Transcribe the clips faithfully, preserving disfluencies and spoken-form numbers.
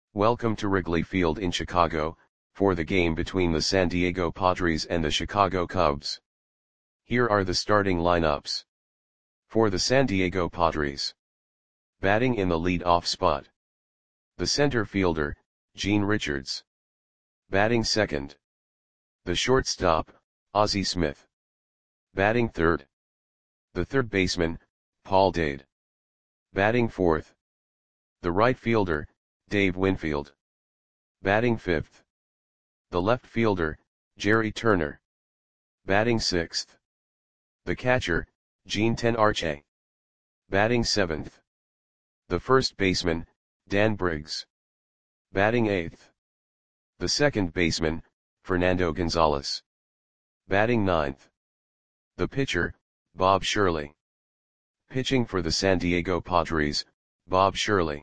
Welcome to Wrigley Field in Chicago, for the game between the San Diego Padres and the Chicago Cubs. Here are the starting lineups. For the San Diego Padres. Batting in the lead-off spot. The center fielder, Gene Richards. Batting second. The shortstop, Ozzie Smith. Batting third. The third baseman, Paul Dade. Batting fourth. The right fielder, Dave Winfield. Batting fifth. The left fielder, Jerry Turner. Batting sixth. The catcher, Gene Tenarche. Batting seventh. The first baseman, Dan Briggs. Batting eighth. The second baseman, Fernando Gonzalez. Batting ninth. The pitcher, Bob Shirley. Pitching for the San Diego Padres, Bob Shirley.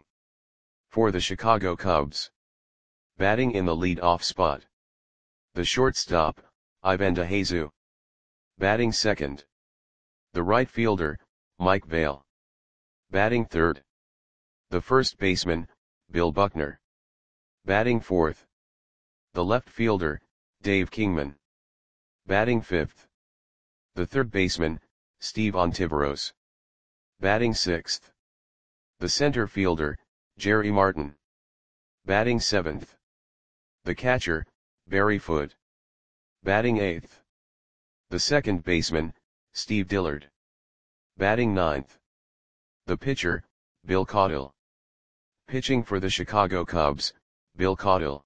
For the Chicago Cubs. Batting in the lead-off spot. The shortstop, Ivan DeJesu. Batting second. The right fielder, Mike Vail. Batting third. The first baseman, Bill Buckner. Batting fourth. The left fielder, Dave Kingman. Batting fifth. The third baseman, Steve Ontiveros. Batting sixth. The center fielder, Jerry Martin. Batting seventh. The catcher, Barry Foote. Batting eighth. The second baseman, Steve Dillard. Batting ninth. The pitcher, Bill Caudill. Pitching for the Chicago Cubs, Bill Caudill.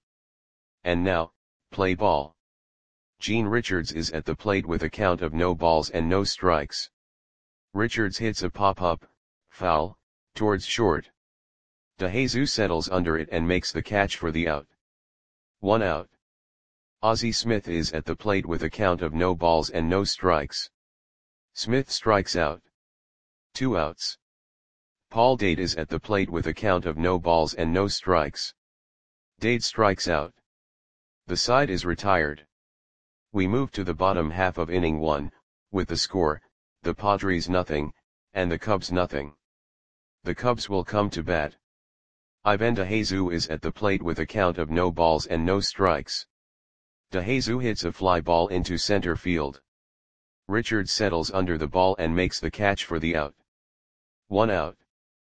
And now, play ball. Gene Richards is at the plate with a count of no balls and no strikes. Richards hits a pop-up, foul, towards short. DeJesu settles under it and makes the catch for the out. One out. Ozzie Smith is at the plate with a count of no balls and no strikes. Smith strikes out. Two outs. Paul Dade is at the plate with a count of no balls and no strikes. Dade strikes out. The side is retired. We move to the bottom half of inning one, with the score, the Padres nothing, and the Cubs nothing. The Cubs will come to bat. Ivan DeJesu is at the plate with a count of no balls and no strikes. DeJesu hits a fly ball into center field. Richards settles under the ball and makes the catch for the out. One out.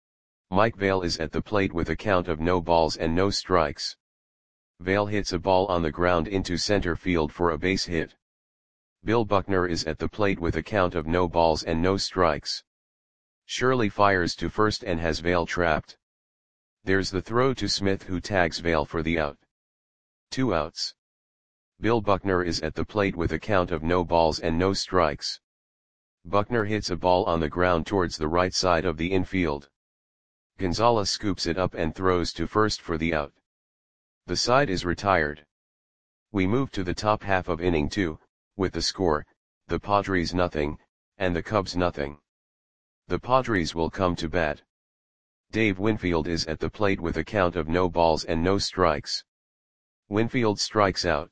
Mike Vail is at the plate with a count of no balls and no strikes. Vail hits a ball on the ground into center field for a base hit. Bill Buckner is at the plate with a count of no balls and no strikes. Shirley fires to first and has Vail trapped. There's the throw to Smith, who tags Vail for the out. Two outs. Bill Buckner is at the plate with a count of no balls and no strikes. Buckner hits a ball on the ground towards the right side of the infield. Gonzalez scoops it up and throws to first for the out. The side is retired. We move to the top half of inning two, with the score, the Padres nothing, and the Cubs nothing. The Padres will come to bat. Dave Winfield is at the plate with a count of no balls and no strikes. Winfield strikes out.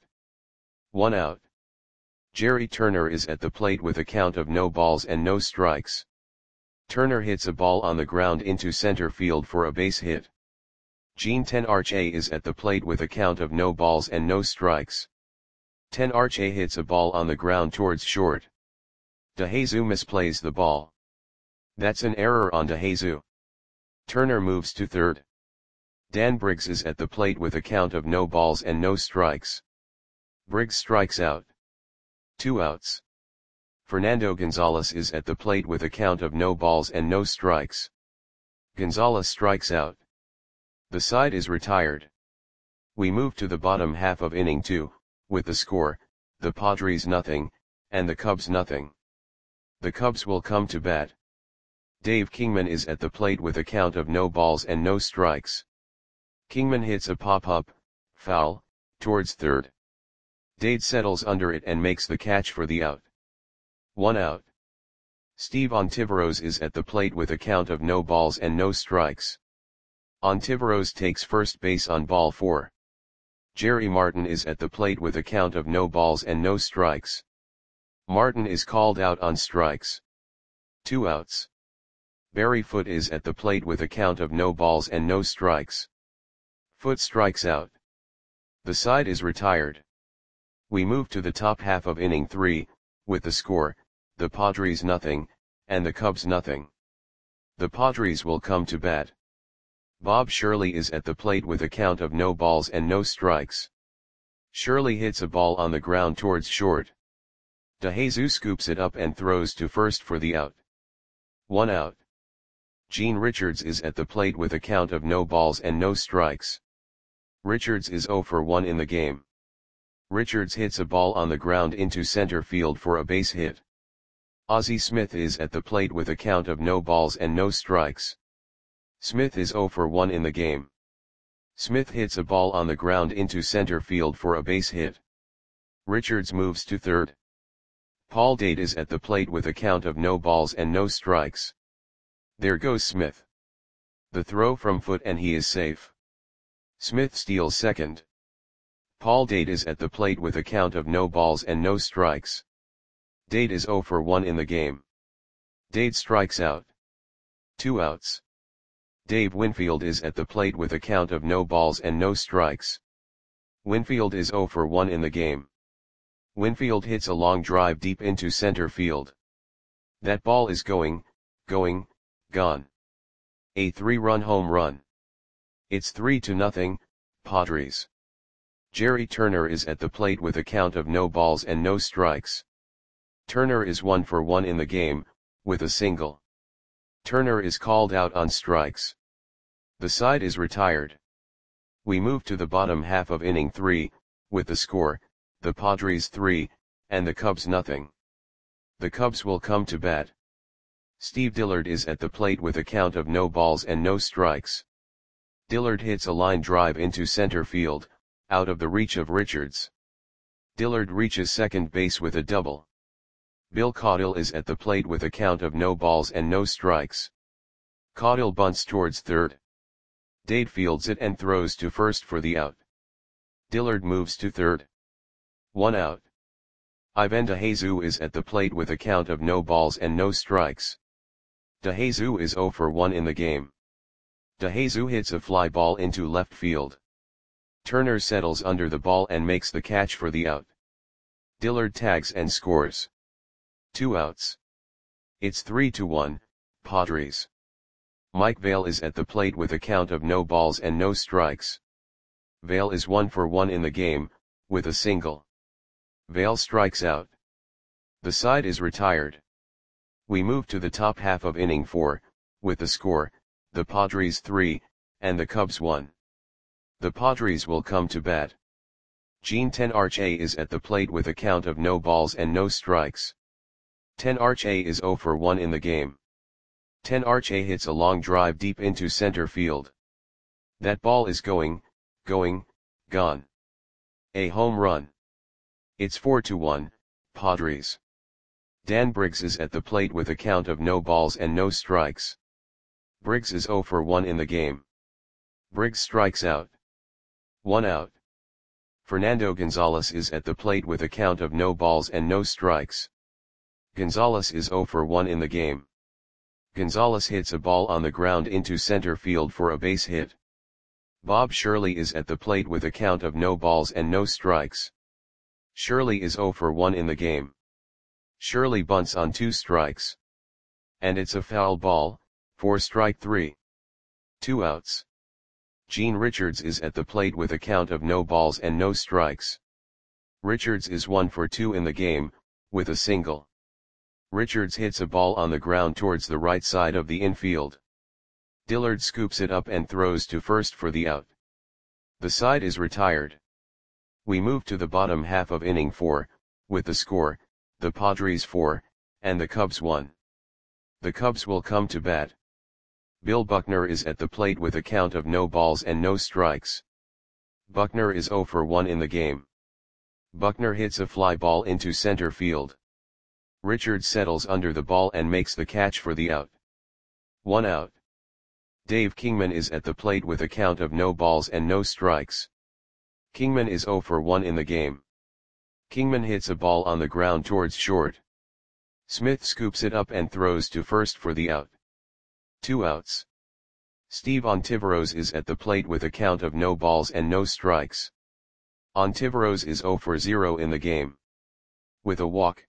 One out. Jerry Turner is at the plate with a count of no balls and no strikes. Turner hits a ball on the ground into center field for a base hit. Gene Tenarche is at the plate with a count of no balls and no strikes. Tenarche hits a ball on the ground towards short. DeJesu misplays the ball. That's an error on DeJesu. Turner moves to third. Dan Briggs is at the plate with a count of no balls and no strikes. Briggs strikes out. Two outs. Fernando Gonzalez is at the plate with a count of no balls and no strikes. Gonzalez strikes out. The side is retired. We move to the bottom half of inning two, with the score, the Padres nothing, and the Cubs nothing. The Cubs will come to bat. Dave Kingman is at the plate with a count of no balls and no strikes. Kingman hits a pop-up, foul, towards third. Dade settles under it and makes the catch for the out. One out. Steve Ontiveros is at the plate with a count of no balls and no strikes. Ontiveros takes first base on ball four. Jerry Martin is at the plate with a count of no balls and no strikes. Martin is called out on strikes. Two outs. Barry Foote is at the plate with a count of no balls and no strikes. Foot strikes out. The side is retired. We move to the top half of inning three, with the score, the Padres nothing, and the Cubs nothing. The Padres will come to bat. Bob Shirley is at the plate with a count of no balls and no strikes. Shirley hits a ball on the ground towards short. DeJesus scoops it up and throws to first for the out. One out. Gene Richards is at the plate with a count of no balls and no strikes. Richards is zero for one in the game. Richards hits a ball on the ground into center field for a base hit. Ozzie Smith is at the plate with a count of no balls and no strikes. Smith is zero for one in the game. Smith hits a ball on the ground into center field for a base hit. Richards moves to third. Paul Dade is at the plate with a count of no balls and no strikes. There goes Smith. The throw from foot and he is safe. Smith steals second. Paul Dade is at the plate with a count of no balls and no strikes. Dade is zero for one in the game. Dade strikes out. Two outs. Dave Winfield is at the plate with a count of no balls and no strikes. Winfield is zero for one in the game. Winfield hits a long drive deep into center field. That ball is going, going, gone. A three-run home run. It's three to nothing, Padres. Jerry Turner is at the plate with a count of no balls and no strikes. Turner is one for one in the game, with a single. Turner is called out on strikes. The side is retired. We move to the bottom half of inning three, with the score, the Padres three, and the Cubs nothing. The Cubs will come to bat. Steve Dillard is at the plate with a count of no balls and no strikes. Dillard hits a line drive into center field, out of the reach of Richards. Dillard reaches second base with a double. Bill Caudill is at the plate with a count of no balls and no strikes. Caudill bunts towards third. Dade fields it and throws to first for the out. Dillard moves to third. One out. Ivan DeJesus is at the plate with a count of no balls and no strikes. DeJesus is zero for one in the game. DeJesus hits a fly ball into left field. Turner settles under the ball and makes the catch for the out. Dillard tags and scores. Two outs. It's three to one, Padres. Mike Vail is at the plate with a count of no balls and no strikes. Vail is one for one in the game, with a single. Vail strikes out. The side is retired. We move to the top half of inning four, with the score, the Padres three, and the Cubs one. The Padres will come to bat. Gene Tenarche is at the plate with a count of no balls and no strikes. Tenarche is zero for one in the game. Tenarche hits a long drive deep into center field. That ball is going, going, gone. A home run. It's four to one, Padres. Dan Briggs is at the plate with a count of no balls and no strikes. Briggs is zero for one in the game. Briggs strikes out. One out. Fernando Gonzalez is at the plate with a count of no balls and no strikes. Gonzalez is zero for one in the game. Gonzalez hits a ball on the ground into center field for a base hit. Bob Shirley is at the plate with a count of no balls and no strikes. Shirley is zero for one in the game. Shirley bunts on two strikes. And it's a foul ball, for strike three. Two outs. Gene Richards is at the plate with a count of no balls and no strikes. Richards is one for two in the game, with a single. Richards hits a ball on the ground towards the right side of the infield. Dillard scoops it up and throws to first for the out. The side is retired. We move to the bottom half of inning four, with the score, the Padres four, and the Cubs one. The Cubs will come to bat. Bill Buckner is at the plate with a count of no balls and no strikes. Buckner is zero for one in the game. Buckner hits a fly ball into center field. Richards settles under the ball and makes the catch for the out. One out. Dave Kingman is at the plate with a count of no balls and no strikes. Kingman is zero for one in the game. Kingman hits a ball on the ground towards short. Smith scoops it up and throws to first for the out. Two outs. Steve Ontiveros is at the plate with a count of no balls and no strikes. Ontiveros is zero for zero in the game. With a walk,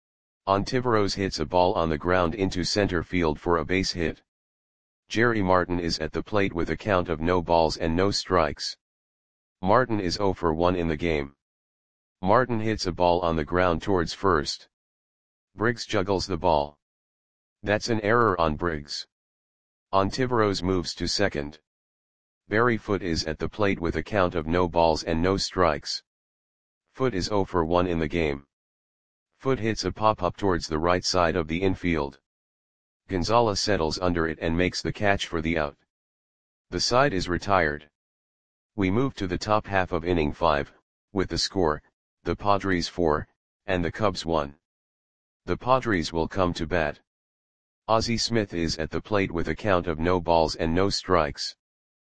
Ontiveros hits a ball on the ground into center field for a base hit. Jerry Martin is at the plate with a count of no balls and no strikes. Martin is zero for one in the game. Martin hits a ball on the ground towards first. Briggs juggles the ball. That's an error on Briggs. Ontiveros moves to second. Barry Foote is at the plate with a count of no balls and no strikes. Foote is zero for one in the game. Foote hits a pop-up towards the right side of the infield. Gonzalez settles under it and makes the catch for the out. The side is retired. We move to the top half of inning five, with the score, the Padres four, and the Cubs one. The Padres will come to bat. Ozzie Smith is at the plate with a count of no balls and no strikes.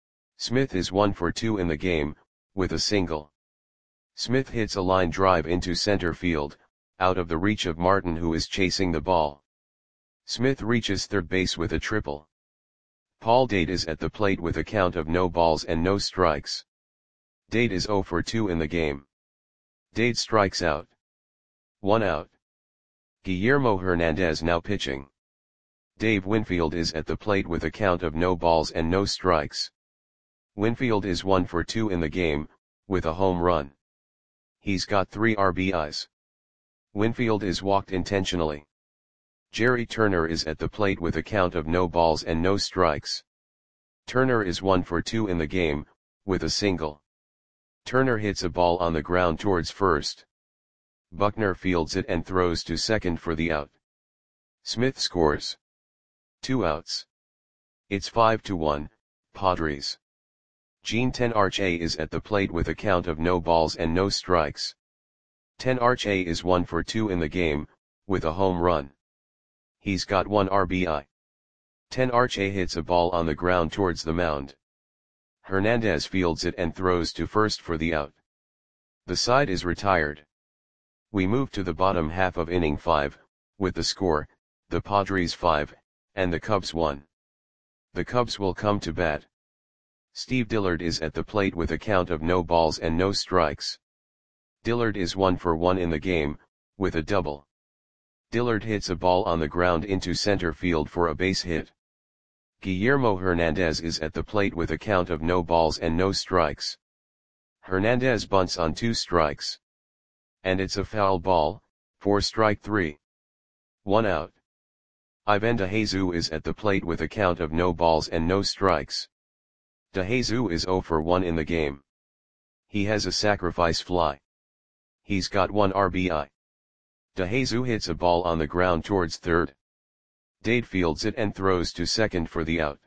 Smith is one for two in the game, with a single. Smith hits a line drive into center field, out of the reach of Martin, who is chasing the ball. Smith reaches third base with a triple. Paul Dade is at the plate with a count of no balls and no strikes. Dade is zero for two in the game. Dade strikes out. One out. Guillermo Hernandez now pitching. Dave Winfield is at the plate with a count of no balls and no strikes. Winfield is one for two in the game, with a home run. He's got three R B Is. Winfield is walked intentionally. Jerry Turner is at the plate with a count of no balls and no strikes. Turner is one for two in the game, with a single. Turner hits a ball on the ground towards first. Buckner fields it and throws to second for the out. Smith scores. Two outs. It's five to one, Padres. Gene Tenarche is at the plate with a count of no balls and no strikes. Tenarche is one for two in the game, with a home run. He's got one R B I. Tenarche hits a ball on the ground towards the mound. Hernandez fields it and throws to first for the out. The side is retired. We move to the bottom half of inning five, with the score, the Padres five, and the Cubs one. The Cubs will come to bat. Steve Dillard is at the plate with a count of no balls and no strikes. Dillard is one for one in the game, with a double. Dillard hits a ball on the ground into center field for a base hit. Guillermo Hernandez is at the plate with a count of no balls and no strikes. Hernandez bunts on two strikes. And it's a foul ball, for strike three. One out. Ivan DeJesus is at the plate with a count of no balls and no strikes. DeJesus is zero for one in the game. He has a sacrifice fly. He's got one R B I. DeJesus hits a ball on the ground towards third. Dade fields it and throws to second for the out.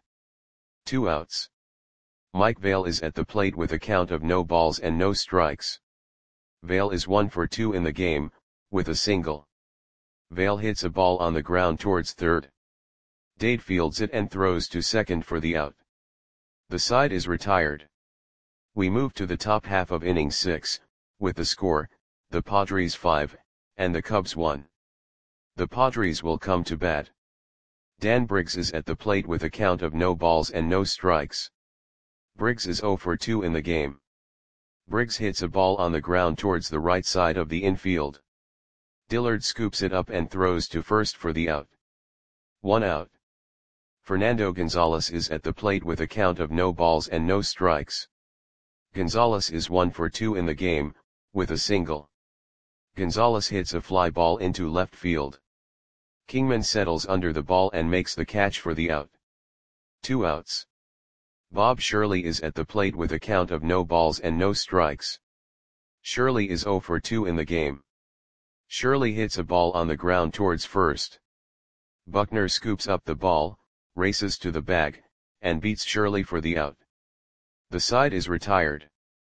Two outs. Mike Vail is at the plate with a count of no balls and no strikes. Vail is one for two in the game, with a single. Vail hits a ball on the ground towards third. Dade fields it and throws to second for the out. The side is retired. We move to the top half of inning six, with the score, the Padres five, and the Cubs one. The Padres will come to bat. Dan Briggs is at the plate with a count of no balls and no strikes. Briggs is zero for two in the game. Briggs hits a ball on the ground towards the right side of the infield. Dillard scoops it up and throws to first for the out. One out. Fernando Gonzalez is at the plate with a count of no balls and no strikes. Gonzalez is one for two in the game, with a single. Gonzalez hits a fly ball into left field. Kingman settles under the ball and makes the catch for the out. Two outs. Bob Shirley is at the plate with a count of no balls and no strikes. Shirley is zero for two in the game. Shirley hits a ball on the ground towards first. Buckner scoops up the ball, races to the bag, and beats Shirley for the out. The side is retired.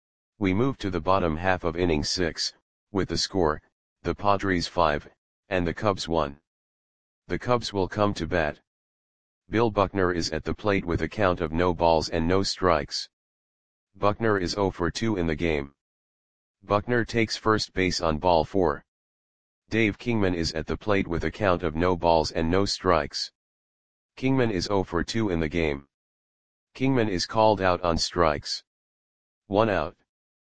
We move to the bottom half of inning six, with the score, the Padres five, and the Cubs one. The Cubs will come to bat. Bill Buckner is at the plate with a count of no balls and no strikes. Buckner is zero for two in the game. Buckner takes first base on ball four. Dave Kingman is at the plate with a count of no balls and no strikes. Kingman is zero for two in the game. Kingman is called out on strikes. One out.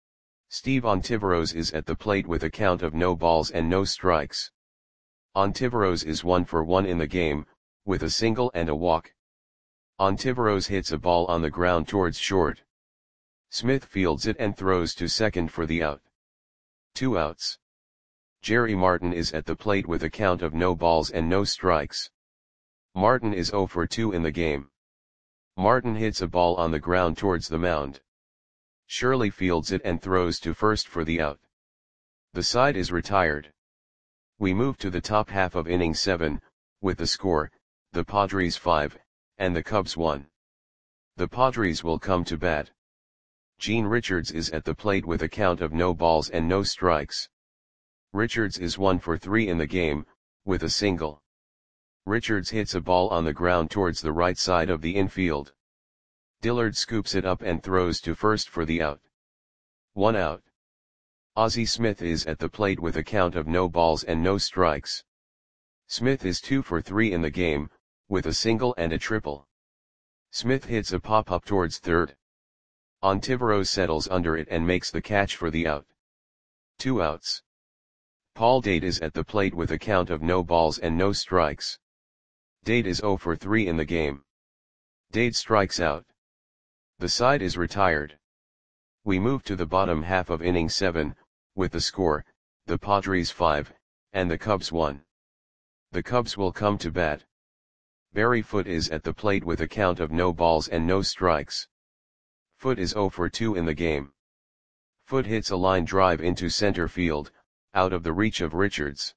Steve Ontiveros is at the plate with a count of no balls and no strikes. Ontiveros is one for one in the game, with a single and a walk. Ontiveros hits a ball on the ground towards short. Smith fields it and throws to second for the out. Two outs. Jerry Martin is at the plate with a count of no balls and no strikes. Martin is oh for two in the game. Martin hits a ball on the ground towards the mound. Shirley fields it and throws to first for the out. The side is retired. We move to the top half of inning seven, with the score, the Padres five, and the Cubs one. The Padres will come to bat. Gene Richards is at the plate with a count of no balls and no strikes. Richards is one for three in the game, with a single. Richards hits a ball on the ground towards the right side of the infield. Dillard scoops it up and throws to first for the out. One out. Ozzie Smith is at the plate with a count of no balls and no strikes. Smith is two for three in the game, with a single and a triple. Smith hits a pop-up towards third. Ontiveros settles under it and makes the catch for the out. Two outs. Paul Dade is at the plate with a count of no balls and no strikes. Dade is oh for three in the game. Dade strikes out. The side is retired. We move to the bottom half of inning seven, with the score, the Padres five, and the Cubs one. The Cubs will come to bat. Barry Foote is at the plate with a count of no balls and no strikes. Foote is oh for two in the game. Foote hits a line drive into center field, out of the reach of Richards.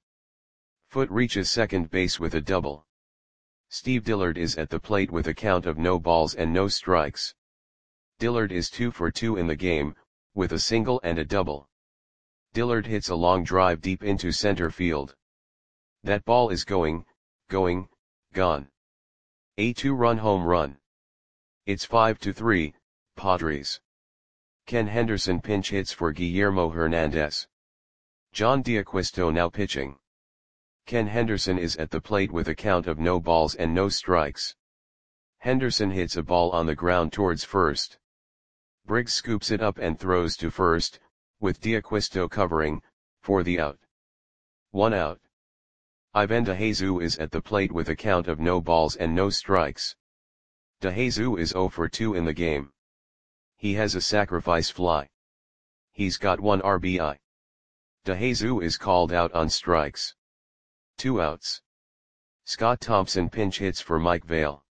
Foote reaches second base with a double. Steve Dillard is at the plate with a count of no balls and no strikes. Dillard is two for two in the game, with a single and a double. Dillard hits a long drive deep into center field. That ball is going, going, gone. A two-run home run. It's five to three, Padres. Ken Henderson pinch hits for Guillermo Hernandez. John D'Acquisto now pitching. Ken Henderson is at the plate with a count of no balls and no strikes. Henderson hits a ball on the ground towards first. Briggs scoops it up and throws to first, with D'Acquisto covering, for the out. One out. Ivan DeJesus is at the plate with a count of no balls and no strikes. DeJesus is oh for two in the game. He has a sacrifice fly. He's got one R B I. DeJesus is called out on strikes. Two outs. Scott Thompson pinch hits for Mike Vail.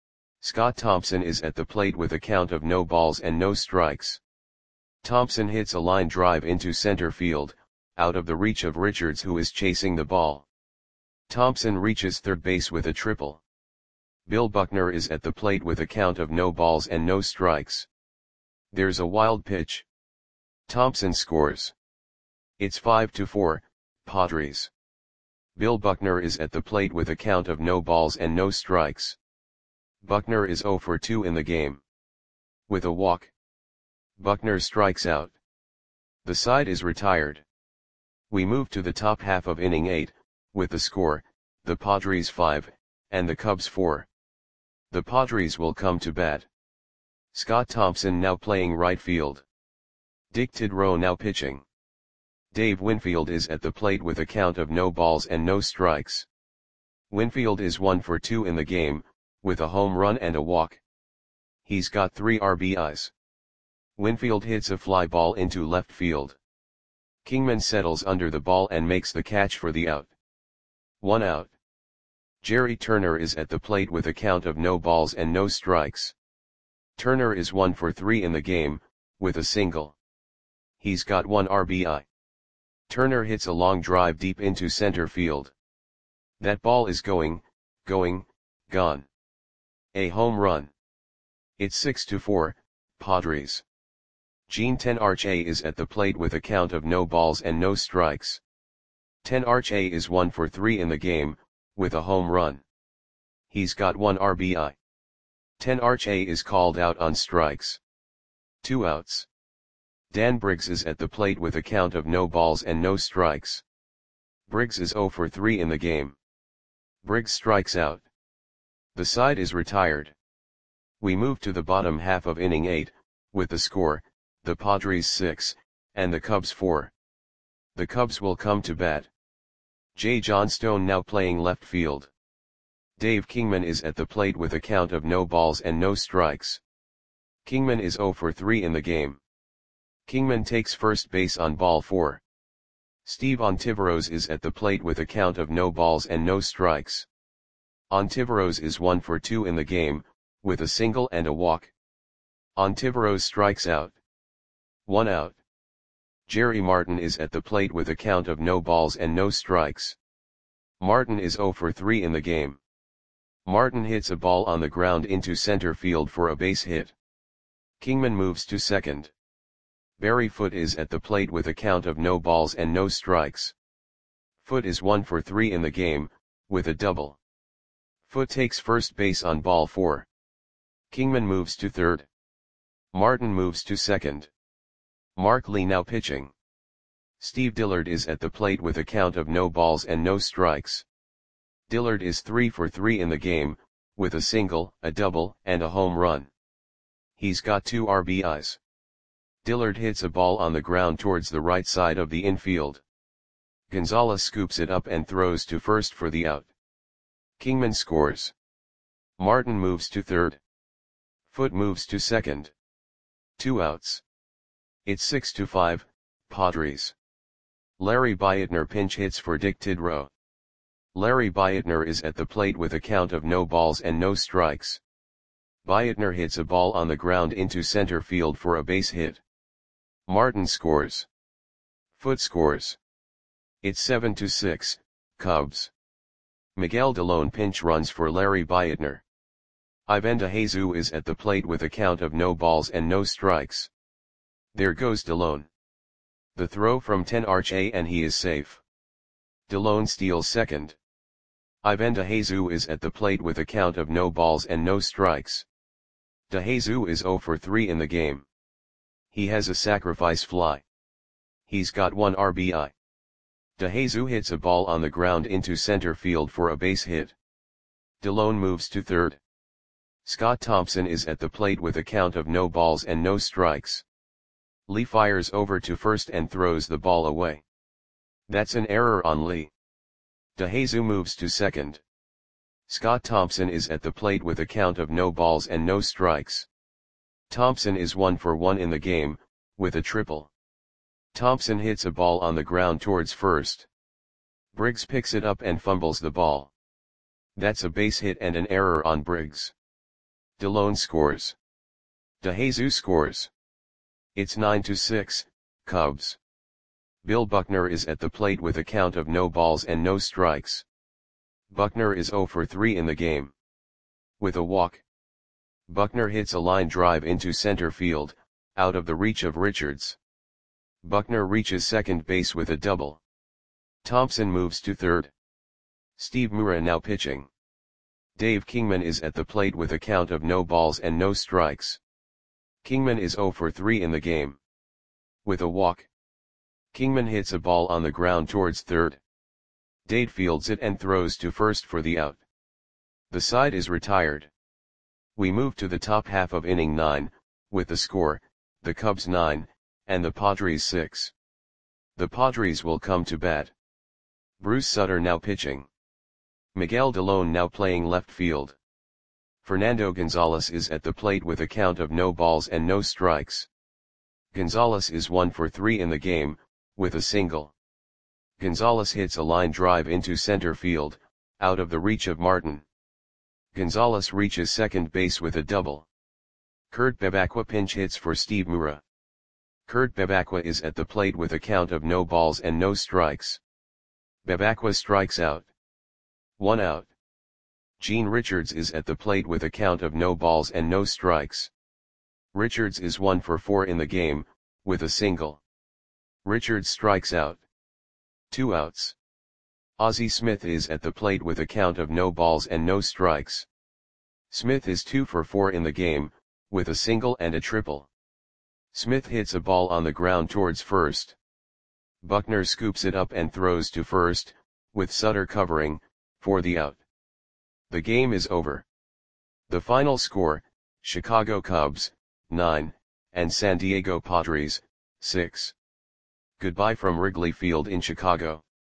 Scott Thompson is at the plate with a count of no balls and no strikes. Thompson hits a line drive into center field, out of the reach of Richards who is chasing the ball. Thompson reaches third base with a triple. Bill Buckner is at the plate with a count of no balls and no strikes. There's a wild pitch. Thompson scores. It's five to four, Padres. Bill Buckner is at the plate with a count of no balls and no strikes. Buckner is oh for two in the game. With a walk. Buckner strikes out. The side is retired. We move to the top half of inning eight, with the score, the Padres five, and the Cubs four. The Padres will come to bat. Scott Thompson now playing right field. Dick Tidrow now pitching. Dave Winfield is at the plate with a count of no balls and no strikes. Winfield is one for two in the game, with a home run and a walk. He's got three R B Is. Winfield hits a fly ball into left field. Kingman settles under the ball and makes the catch for the out. One out. Jerry Turner is at the plate with a count of no balls and no strikes. Turner is one for three in the game, with a single. He's got one R B I. Turner hits a long drive deep into center field. That ball is going, going, gone. A home run. It's six to four, Padres. Gene Tenarche is at the plate with a count of no balls and no strikes. Tenarche is one for three in the game, with a home run. He's got one R B I. Tenarche is called out on strikes. Two outs. Dan Briggs is at the plate with a count of no balls and no strikes. Briggs is oh for three in the game. Briggs strikes out. The side is retired. We move to the bottom half of inning eight, with the score, the Padres six, and the Cubs four. The Cubs will come to bat. Jay Johnstone now playing left field. Dave Kingman is at the plate with a count of no balls and no strikes. Kingman is oh for three in the game. Kingman takes first base on ball four. Steve Ontiveros is at the plate with a count of no balls and no strikes. Ontiveros is one for two in the game, with a single and a walk. Ontiveros strikes out. One out. Jerry Martin is at the plate with a count of no balls and no strikes. Martin is oh for three in the game. Martin hits a ball on the ground into center field for a base hit. Kingman moves to second. Barry Foote is at the plate with a count of no balls and no strikes. Foote is one for three in the game, with a double. Foote takes first base on ball four. Kingman moves to third. Martin moves to second. Mark Lee now pitching. Steve Dillard is at the plate with a count of no balls and no strikes. Dillard is three for three in the game, with a single, a double, and a home run. He's got two R B Is. Dillard hits a ball on the ground towards the right side of the infield. Gonzalez scoops it up and throws to first for the out. Kingman scores. Martin moves to third. Foote moves to second. Two outs. It's six to five, Padres. Larry Bietner pinch hits for Dick Tidrow. Larry Bietner is at the plate with a count of no balls and no strikes. Bietner hits a ball on the ground into center field for a base hit. Martin scores. Foote scores. It's seven to six, Cubs. Miguel Delone pinch runs for Larry Bietner. Ivan DeJesus is at the plate with a count of no balls and no strikes. There goes Delone. The throw from ten Arche and he is safe. Delone steals second. Ivan DeJesus is at the plate with a count of no balls and no strikes. DeJesus is oh for three in the game. He has a sacrifice fly. He's got one R B I. DeJesus hits a ball on the ground into center field for a base hit. Delone moves to third. Scott Thompson is at the plate with a count of no balls and no strikes. Lee fires over to first and throws the ball away. That's an error on Lee. DeJesus moves to second. Scott Thompson is at the plate with a count of no balls and no strikes. Thompson is one for one in the game, with a triple. Thompson hits a ball on the ground towards first. Briggs picks it up and fumbles the ball. That's a base hit and an error on Briggs. Delone scores. DeJesus scores. It's nine to six, Cubs. Bill Buckner is at the plate with a count of no balls and no strikes. Buckner is oh for three in the game. With a walk. Buckner hits a line drive into center field, out of the reach of Richards. Buckner reaches second base with a double. Thompson moves to third. Steve Mura now pitching. Dave Kingman is at the plate with a count of no balls and no strikes. Kingman is oh for three in the game. With a walk. Kingman hits a ball on the ground towards third. Dade fields it and throws to first for the out. The side is retired. We move to the top half of inning nine, with the score, the Cubs nine, and the Padres six. The Padres will come to bat. Bruce Sutter now pitching. Miguel Delone now playing left field. Fernando Gonzalez is at the plate with a count of no balls and no strikes. Gonzalez is one for three in the game, with a single. Gonzalez hits a line drive into center field, out of the reach of Martin. Gonzalez reaches second base with a double. Kurt Bevacqua pinch hits for Steve Mura. Kurt Bevacqua is at the plate with a count of no balls and no strikes. Bevacqua strikes out. One out. Gene Richards is at the plate with a count of no balls and no strikes. Richards is one for four in the game, with a single. Richards strikes out. Two outs. Ozzie Smith is at the plate with a count of no balls and no strikes. Smith is two for four in the game, with a single and a triple. Smith hits a ball on the ground towards first. Buckner scoops it up and throws to first, with Sutter covering, for the out. The game is over. The final score, Chicago Cubs, nine, and San Diego Padres, six. Goodbye from Wrigley Field in Chicago.